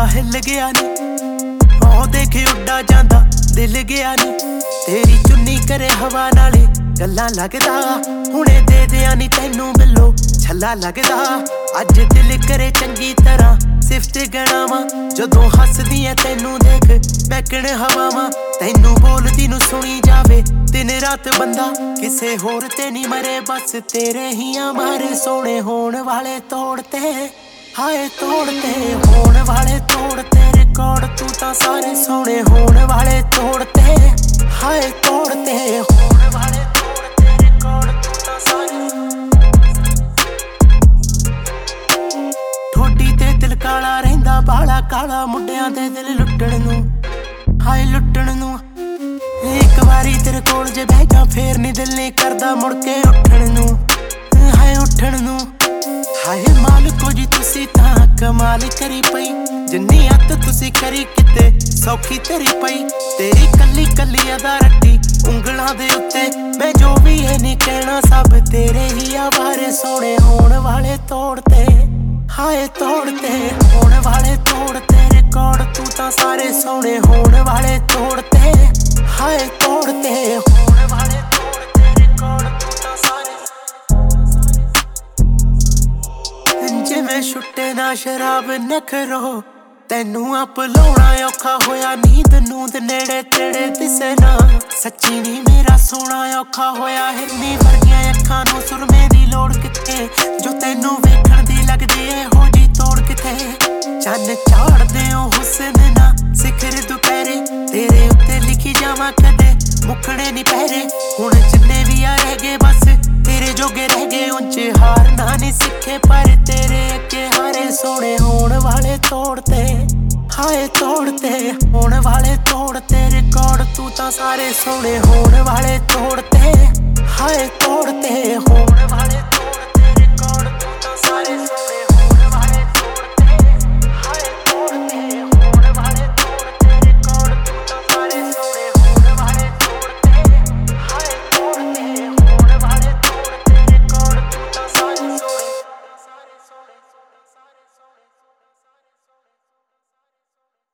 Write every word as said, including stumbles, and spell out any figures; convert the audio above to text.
हिल गया नी ओ देख उड्डा जांदा दिल गया नी तेरी चुन्नी करे हवा नाले गल्लां लगदा हुणे दे दियां नी तैनू बिल्लो छल्ला लगदा अज दिल करे चंगी तरह सिफत गणावां जदों हसदी ऐ तैनू देख बैकण हवावां तैनू बोलदी नू सुनी जावे दिन रात बंदा किसे होर ते नी मरे बस तेरे ही मारे सोने होण वाले तोड़ते हाय तोड़ते होण वाले तोड़ते रिकॉर्ड तू तां सारे सोने होण वाले तोड़ते हाय तोड़ते होण वाले तोड़ते रिकॉर्ड तू तां सारे ठोडी ते दिल काला रहिंदा बाला काला मुंडियां दे दिल लुट्टण नू हाय लुट्टण नू एक बारी तेरे कोल जे बह जा फेर नी दिल नहीं करदा मुड़ के उठण नू हाय उठण नू हाय मालिको जी तुसी तां कमाल करी पई जिन्नी अत तुसी करी किते सौखी तेरी पई तेरी कली कली अदा रट्टी उंगलां दे उत्ते मैं जो भी है नहीं कहना सब तेरे ही आवारे सोने होण वाले तोड़ते हाय तोड़ते होण वाले तोड़ते रिकॉर्ड तू तां सारे सोने होण वाले तोड़ते हाय तोड़ते होण वाले तोड़ते रिकॉर्ड तू तां सारे जिवें छुट्टे ना शराब नखरो तैनू आप लाउणा औखा होया नींद नूंद नेड़े तेड़े दिसे ना सच्ची नी मेरा सोना औखा होया हिरनी वर्गियां अखां नू सुरमे दी लोड़ किथे जो तैनू वेखण दी लगदी ऐ हो जी तोड़ किथे चन्न चाड़दे ओ हुस्न ना सिखर दुपहरे तेरे उत्ते लिखी जावां कदे मुखड़े नी पहरे हुण जिन्ने भी आ रह गए बस तेरे जोगे रह गए उंच हारना नहीं सिखे पर तेरे अगे हारे सोने होण वाले तोड़ते हाय तोड़ते होण वाले तोड़ते रिकॉर्ड तू तां सारे सोने होण वाले तोड़ते हाय तोड़ते होण वाले